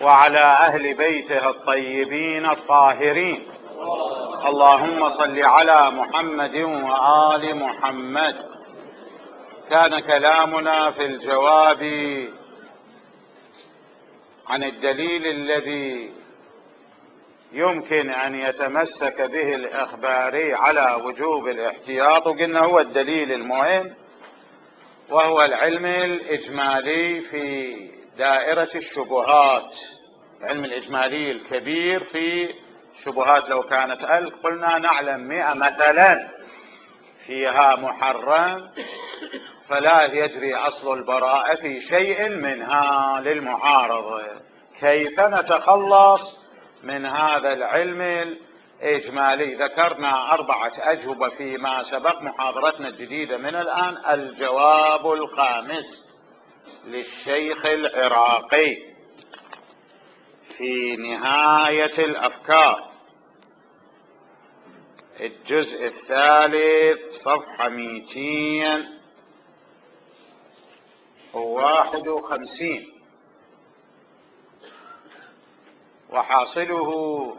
وعلى أهل بيته الطيبين الطاهرين. اللهم صل على محمد وآل محمد. كان كلامنا في الجواب عن الدليل الذي يمكن أن يتمسك به الإخباري على وجوب الاحتياط، وقلنا هو الدليل المهم، وهو العلم الإجمالي في دائرة الشبهات، العلم الإجمالي الكبير في شبهات. لو كانت 1000 قلنا نعلم 100 مثلا فيها محرم، فلا يجري أصل البراءة في شيء منها للمعارضة. كيف نتخلص من هذا العلم الإجمالي؟ ذكرنا 4 أجوبة فيما سبق. محاضرتنا الجديدة من الآن الجواب الخامس للشيخ العراقي في نهاية الأفكار، الجزء الثالث، صفحة 251، وحاصله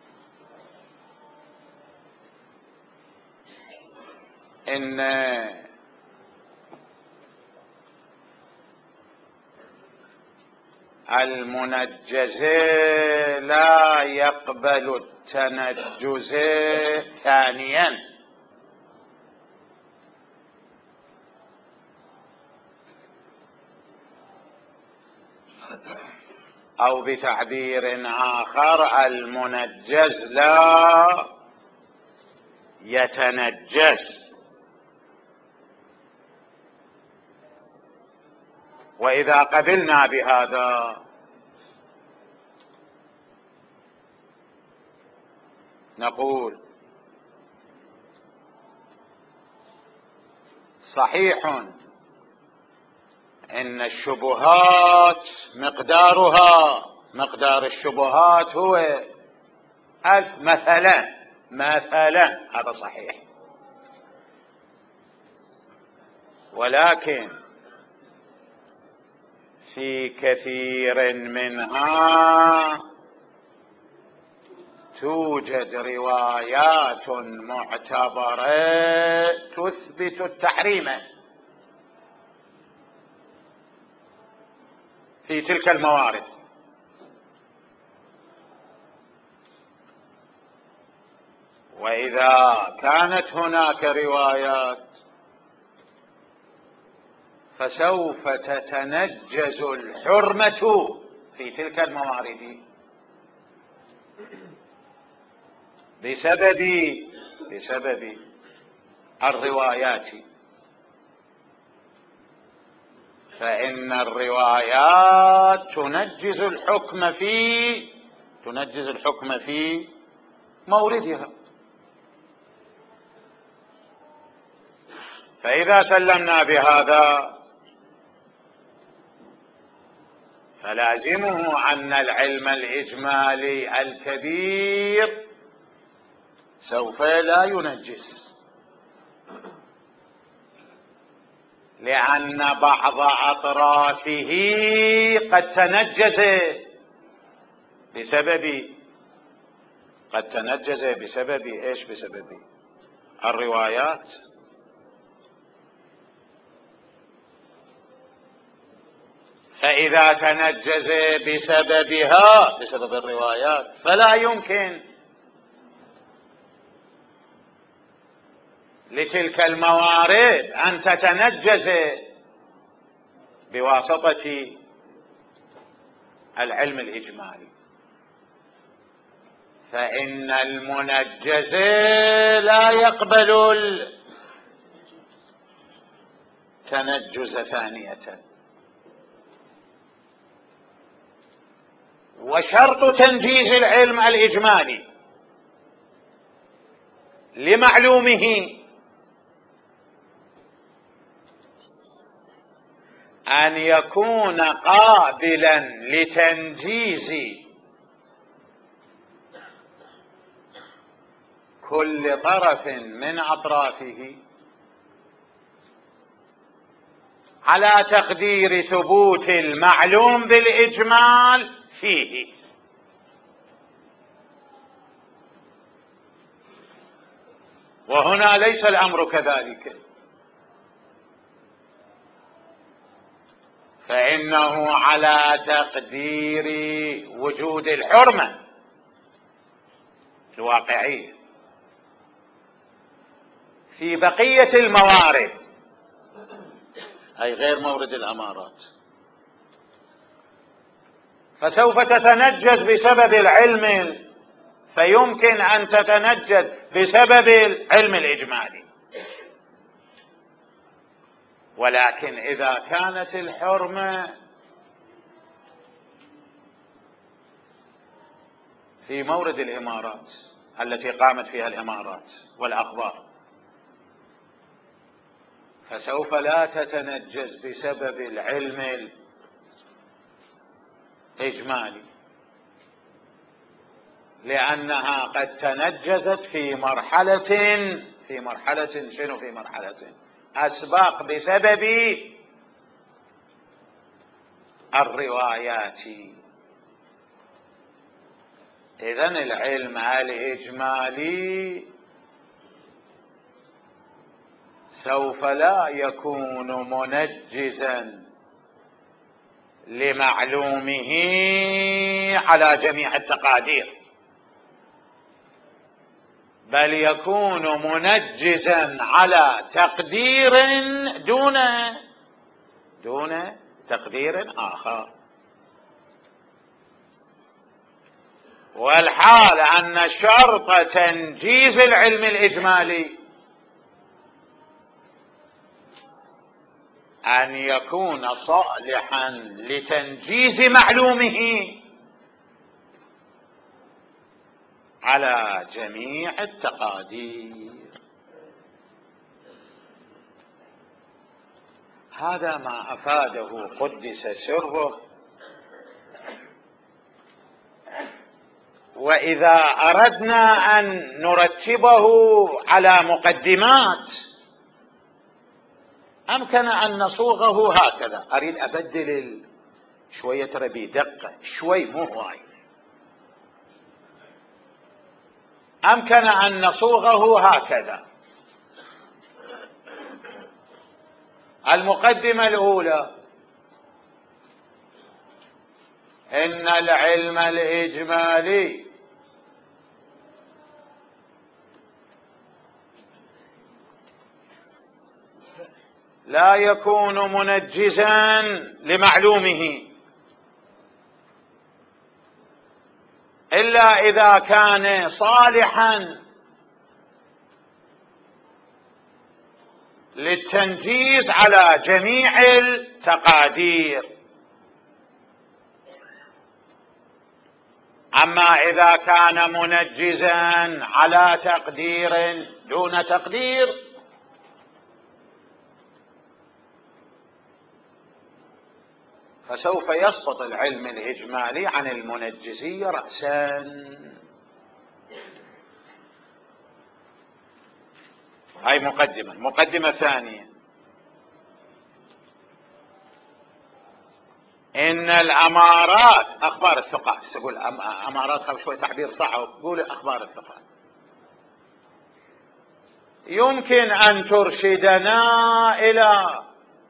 إن المنجز لا يقبل التنجز ثانيا، أو بتعبير آخر المنجز لا يتنجز. وإذا قبلنا بهذا نقول صحيح إن الشبهات مقدار الشبهات هو 1000 مثلا، هذا صحيح، ولكن في كثير منها توجد روايات معتبرة تثبت التحريم في تلك الموارد. وإذا كانت هناك روايات فسوف تتنجز الحرمة في تلك الموارد بسبب الروايات، فإن الروايات تنجز الحكم في موردها. فإذا سلمنا بهذا فلازمه أن العلم الإجمالي الكبير سوف لا ينجز، لأن بعض أطرافه قد تنجز بسبب إيش؟ بسبب الروايات. فإذا تنجز بسبب الروايات فلا يمكن لتلك الموارد أن تتنجز بواسطة العلم الإجمالي، فإن المنجز لا يقبل التنجز ثانية. وشرط تنجيز العلم الإجمالي لمعلومه أن يكون قابلا لتنجيز كل طرف من أطرافه على تقدير ثبوت المعلوم بالإجمال فيه. وهنا ليس الأمر كذلك، فإنه على تقدير وجود الحرمة الواقعية في بقية الموارد، أي غير مورد الأمارات، فسوف تتنجس بسبب العلم، فيمكن أن تتنجس بسبب العلم الإجمالي. ولكن إذا كانت الحرمة في مورد الإمارات التي قامت فيها الإمارات والأخبار، فسوف لا تتنجس بسبب العلم الإجمالي، لأنها قد تنجست في مرحلة شنو؟ في مرحلة أسبق بسبب الروايات. إذن العلم الإجمالي سوف لا يكون منجزا لمعلومه على جميع التقادير، بل يكون منجزا على تقدير دون تقدير آخر. والحال أن شرط تنجيز العلم الإجمالي أن يكون صالحا لتنجيز معلومه على جميع التقادير. هذا ما أفاده قدس سره. وإذا أردنا أن نرتبه على مقدمات أمكن أن نصوغه هكذا. أريد أبدل شوية، ترى بدقة شوي مو هواي. أمكن أن نصوغه هكذا: المقدمة الأولى: إن العلم الإجمالي لا يكون منجزا لمعلومه إلا إذا كان صالحا للتنجيز على جميع التقادير. أما إذا كان منجزا على تقدير دون تقدير فسوف يسقط العلم الإجمالي عن المنجزية رأسا. هاي مقدمة ثانية: إن الأمارات أخبار الثقات. تقول أمارات، خلف شوي تعبير صعب، قول أخبار الثقات. يمكن أن ترشدنا إلى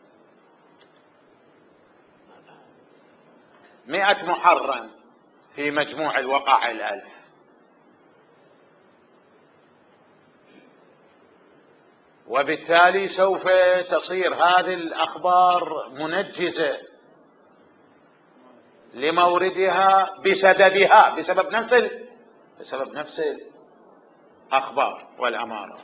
100 محرم في مجموع الوقائع 1000، وبالتالي سوف تصير هذه الأخبار منجزة لموردها بسبب نفس الأخبار والأمارات.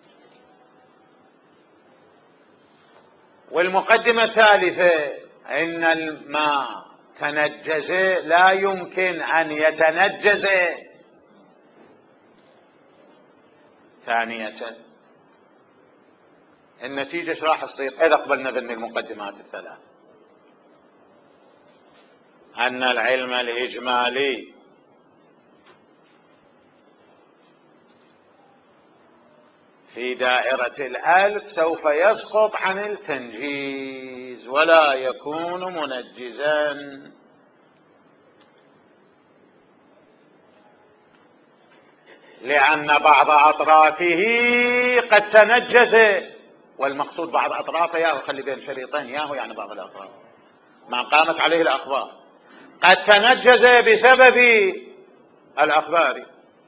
والمقدمة الثالثة: إن ما تنجز لا يمكن أن يتنجز ثانية. النتيجة ايش راح تصير إذا قبلنا ذن المقدمات الثلاث؟ أن العلم الإجمالي في دائرة 1000 سوف يسقط عن التنجيز ولا يكون منجزا لأن بعض أطرافه قد تنجز، والمقصود بعض أطرافه ياهو، خلي بين شريطين ياهو يعني بعض الأطراف ما قامت عليه الأخبار قد تنجز بسبب الأخبار،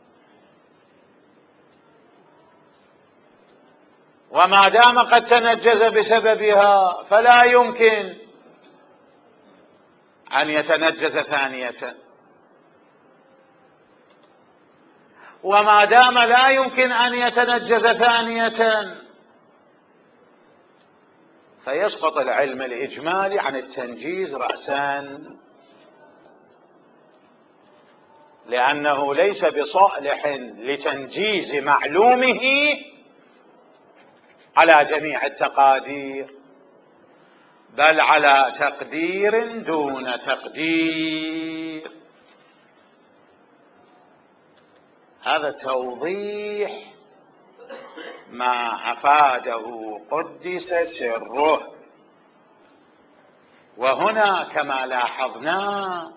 وما دام قد تنجز بسببها فلا يمكن أن يتنجز ثانية، وما دام لا يمكن أن يتنجز ثانية فيسقط العلم الإجمالي عن التنجيز رأسا، لأنه ليس بصالح لتنجيز معلومه على جميع التقادير، بل على تقدير دون تقدير. هذا توضيح ما أفاده قدس سره. وهنا كما لاحظنا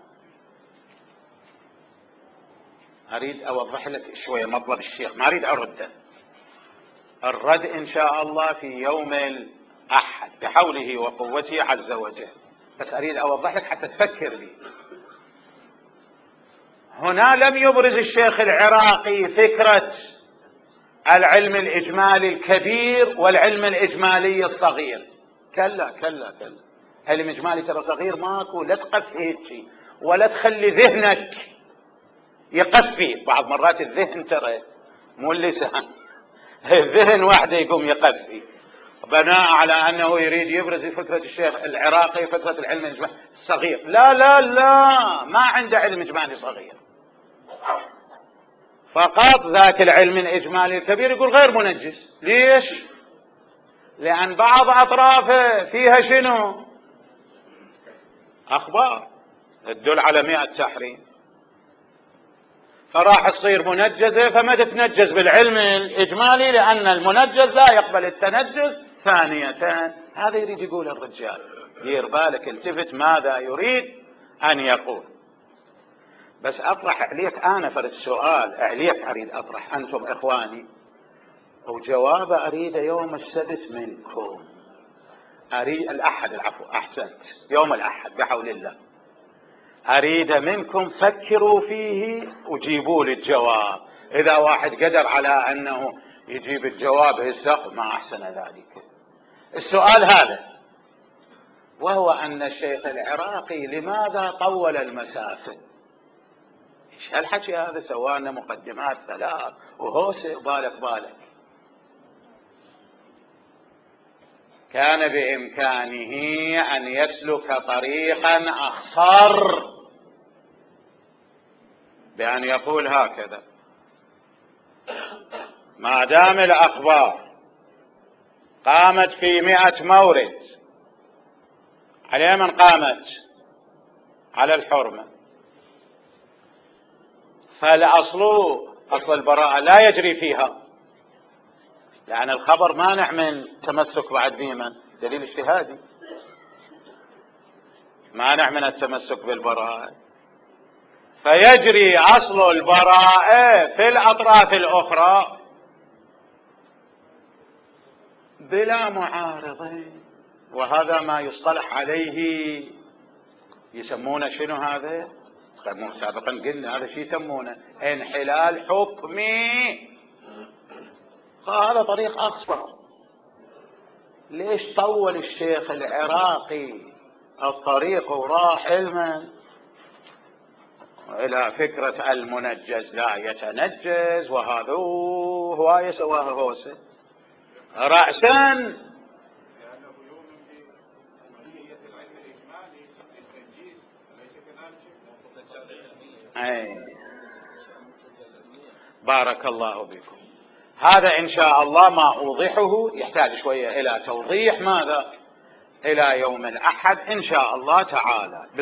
أريد أوضح لك شوية مطلب الشيخ، ما أريد أرده، الرد إن شاء الله في يوم الأحد بحوله وقوته عز وجل، بس أريد أوضح لك حتى تفكر لي. هنا لم يبرز الشيخ العراقي فكرة العلم الإجمالي الكبير والعلم الإجمالي الصغير، كلا كلا كلا، علم إجمالي ترى صغير ماكو، لا تقفي هيك ولا تخلي ذهنك يقفي. بعض مرات الذهن ترى مو اللسان، الذهن وحده يقوم يقفي بناء على أنه يريد يبرز فكرة الشيخ العراقي فكرة العلم الإجمالي الصغير. لا لا لا، ما عنده علم إجمالي صغير، فقط ذاك العلم الإجمالي الكبير يقول غير منجز. ليش؟ لأن بعض أطرافه فيها شنو؟ أخبار تدل على 100 تحريم، فراح تصير منجزة، فما تتنجز بالعلم الإجمالي لأن المنجز لا يقبل التنجز ثانية. هذا يريد يقول الرجال، دير بالك التفت ماذا يريد أن يقول. بس أطرح عليك أنا فرد سؤال، عليك أريد أطرح أنتم إخواني، وجواب أريد يوم السبت منكم، أريد الأحد، العفو أحسنت، يوم الأحد بحول الله، أريد منكم فكروا فيه وجيبوا لي الجواب. إذا واحد قدر على أنه يجيب الجواب هسه ما أحسن ذلك. السؤال هذا، وهو أن الشيخ العراقي لماذا طول المسافة؟ ايش هالحكي هذا؟ سوانا مقدمات 3 وهوسه بالك. كان بإمكانه أن يسلك طريقا أخصر بأن يقول هكذا: ما دام الأخبار قامت في 100 مورد، على من قامت؟ على الحرمة، فالأصل أصل البراءة لا يجري فيها، لأن الخبر مانع من تمسك بعد بمن؟ دليل اجتهادي، مانع من التمسك بالبراءة، فيجري أصل البراءة في الأطراف الأخرى بلا معارضين. وهذا ما يصطلح عليه، يسمونه شنو هذا؟ سابقا قلنا هذا شي يسمونه انحلال حكمي. هذا طريق أخصر. ليش طول الشيخ العراقي الطريق وراح علما إلى فكرة المنجز لا يتنجز، وهذا هواية سواه هوسه رأسا؟ لأنه يؤمن بماهية العلم الإجمالي للتنجيز، أليس كذلك؟ أي بارك الله بكم. هذا إن شاء الله ما أوضحه يحتاج شوية إلى توضيح، ماذا؟ إلى يوم الأحد إن شاء الله تعالى.